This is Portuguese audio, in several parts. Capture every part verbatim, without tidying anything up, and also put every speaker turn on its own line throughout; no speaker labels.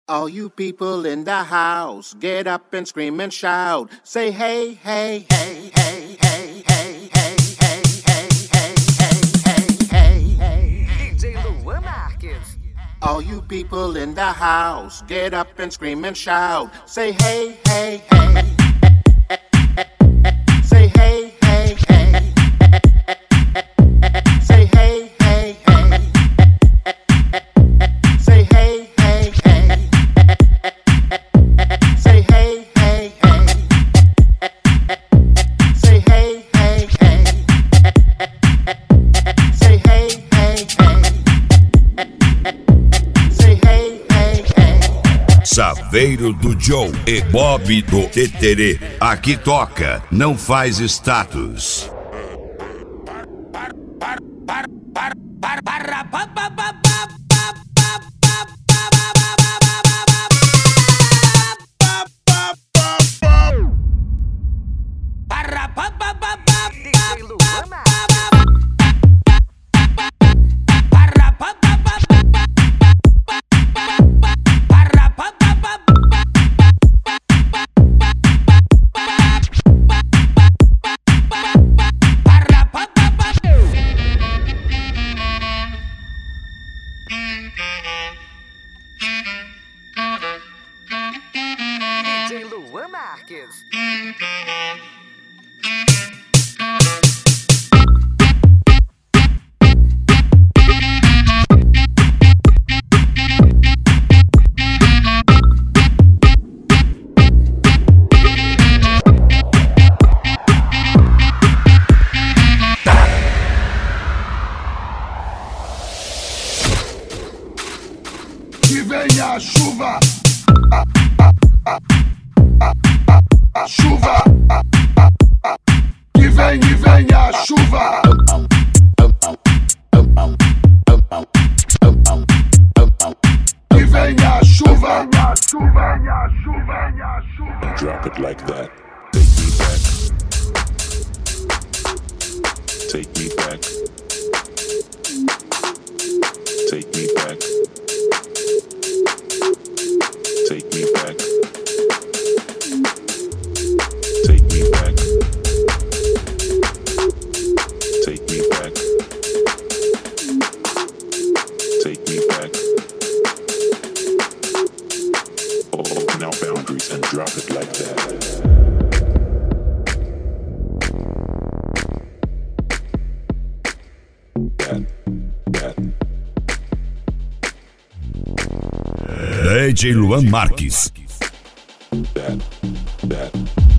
All you people in the house, get up and scream and shout. Say hey, hey, hey, hey, hey, hey, hey, hey, hey, hey, hey, hey, hey.
D J Luan Marques.
All you people in the house, get up and scream and shout. Say hey, hey, hey. Say hey, hey, hey. Say hey, hey, hey. Say hey, hey, hey. Say hey, hey, hey. Say hey, hey, hey. Say hey, hey, hey. Say hey, hey, hey.
Saveiro do Joe e Bob do Teterê. Aqui toca, não faz status.
D J Luan Marques.
Que venha a chuva, a chuva, que vem e venha a chuva. Que venha a chuva, a chuva, a chuva, a chuva.
Drop it like that. Take me back. Take me back. Take me back. Take me back. Take me back. Take me back. Open our boundaries and drop it like that. That, that.
D J Luan Marques.
That, that.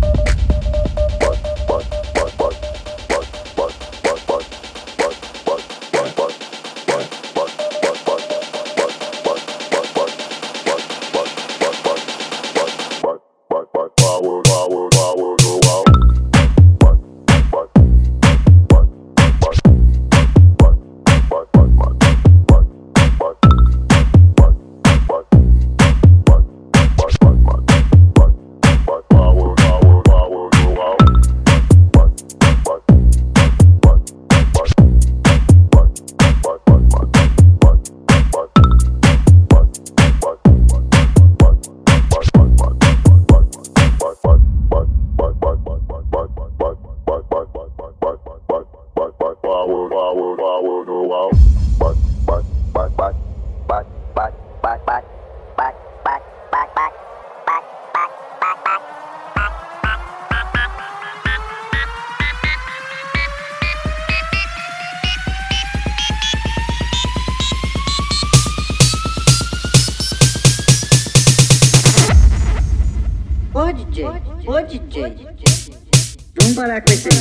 Ô D J, ô D J, vamos parar com esse.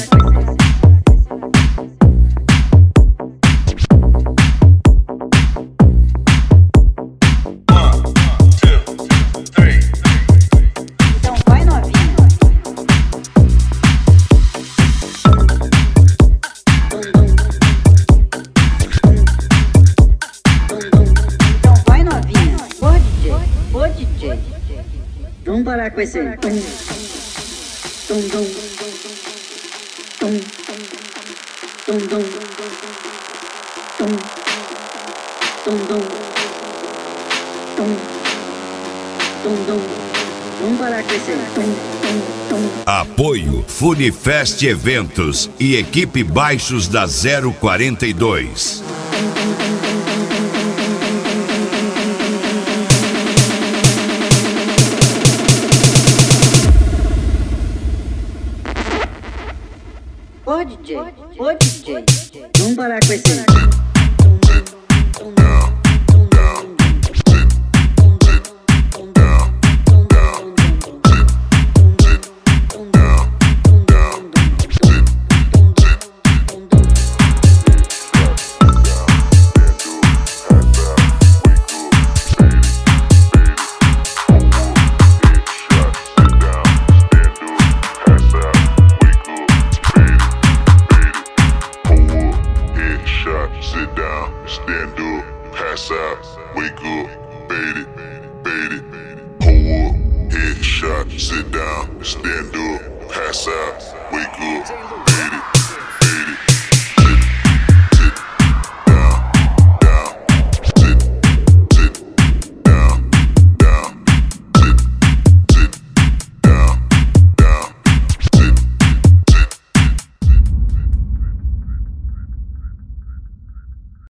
Então vai novinha. Então vai novinha. Ô D J, ô D J. Vamos parar com esse tum, tum, tum, tum, tum, tum, tum, tum, tum, tum, Tum, tum. Vamos parar com esse tum, tum, tum.
Apoio Funifest Eventos e equipe Baixos da zero quarenta e dois.
Ô D J, ô D J, vamos parar com esse
sit down, stand up, pass out, wake up, bait it, bait it, pull up, headshot, sit down, stand up, pass out, wake up.